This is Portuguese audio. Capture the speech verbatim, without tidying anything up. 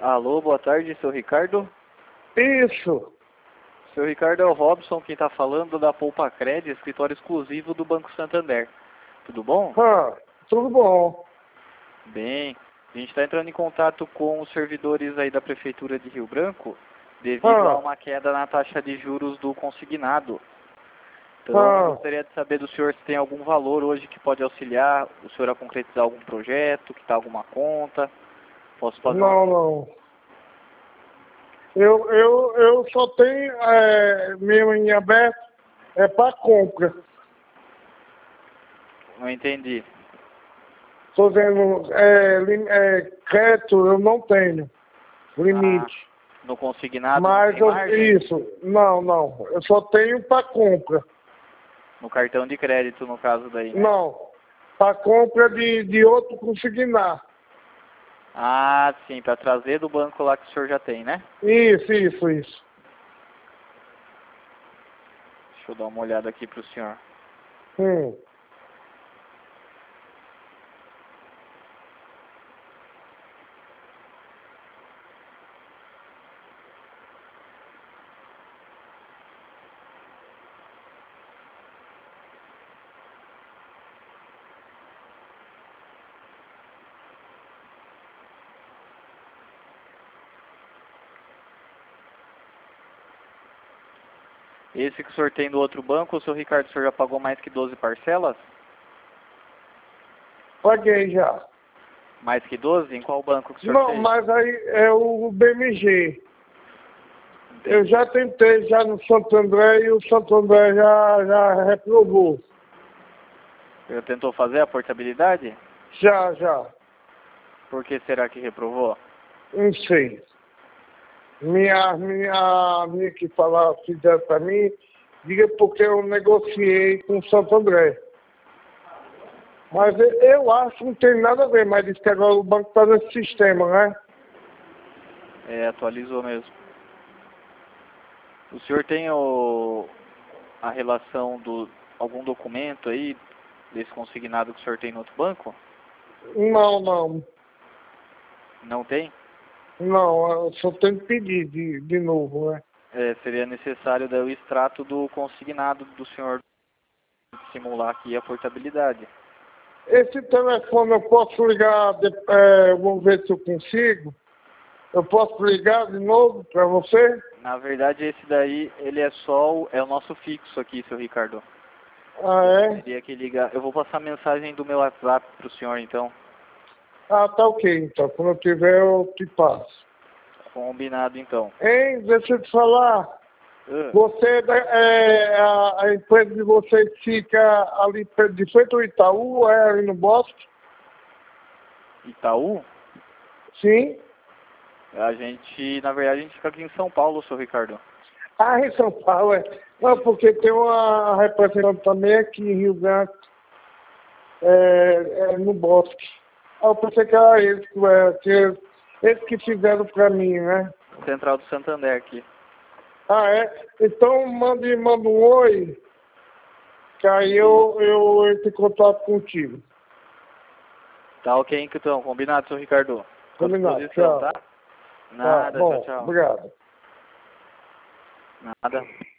Alô, boa tarde, seu Ricardo. Isso. Seu Ricardo é o Robson, quem está falando da Poupa Cred, escritório exclusivo do Banco Santander. Tudo bom? Ah, tudo bom. Bem, a gente está entrando em contato com os servidores aí da Prefeitura de Rio Branco, devido Ah. a uma queda na taxa de juros do consignado. Então, Ah. eu gostaria de saber do senhor se tem algum valor hoje que pode auxiliar o senhor a concretizar algum projeto, que está alguma conta. Posso fazer Não, uma... não. Eu, eu, eu só tenho é, meu em aberto, é para compra. Não entendi. Estou dizendo, é, lim- é, crédito eu não tenho, limite. Ah, no consignado não Mas tem eu, margem? isso, não, não. Eu só tenho para compra. No cartão de crédito, no caso daí, né? Não, para compra de, de outro consignar. Ah, sim, para trazer do banco lá que o senhor já tem, né? Isso, isso, isso. Deixa eu dar uma olhada aqui para o senhor. Hum. Esse que o senhor tem do outro banco, o seu Ricardo, o senhor já pagou mais que doze parcelas? Paguei já. Mais que doze? Em qual banco que o senhor Não, fez? mas aí é o B M G. Eu já tentei já no Santo André e o Santo André já, já reprovou. Ele tentou fazer a portabilidade? Já, já. Por que será que reprovou? Não sei. Minha, minha, minha que falar, fizeram para mim, diga porque eu negociei com o Santo André. Mas eu, eu acho que não tem nada a ver, mas diz que agora o banco está nesse sistema, né? É, atualizou mesmo. O senhor tem o, a relação do algum documento aí desse consignado que o senhor tem no outro banco? Não, não. Não tem? Não, eu só tenho que pedir de, de novo, né? É, seria necessário daí o extrato do consignado do senhor simular aqui a portabilidade. Esse telefone eu posso ligar, de, é, vamos ver se eu consigo. Eu posso ligar de novo para você? Na verdade, esse daí, ele é só o, é o nosso fixo aqui, seu Ricardo. Ah, Eu é? teria que ligar. Eu vou passar a mensagem do meu WhatsApp pro senhor, então. Ah, tá ok, então. Quando eu tiver, eu te passo. Combinado, então. Hein, deixa eu te falar. Uh, Você, é, a, a empresa de vocês fica ali perto de frente ao Itaú, ou é ali no Bosque? Itaú? Sim. A gente, na verdade, a gente fica aqui em São Paulo, seu Ricardo. Ah, em São Paulo, é. Não, porque tem uma representante também aqui em Rio Branco, é, é, no Bosque. Ah, eu pensei que era eles que, é, que eles, eles que fizeram pra mim, né? Central do Santander aqui. Ah, é? Então mande, manda um oi, que aí eu, eu entro em contato contigo. Tá ok, então. Combinado, seu Ricardo. Com Combinado, disposição, tchau. tá? Tá, Nada, tchau, bom, tchau. obrigado. Nada.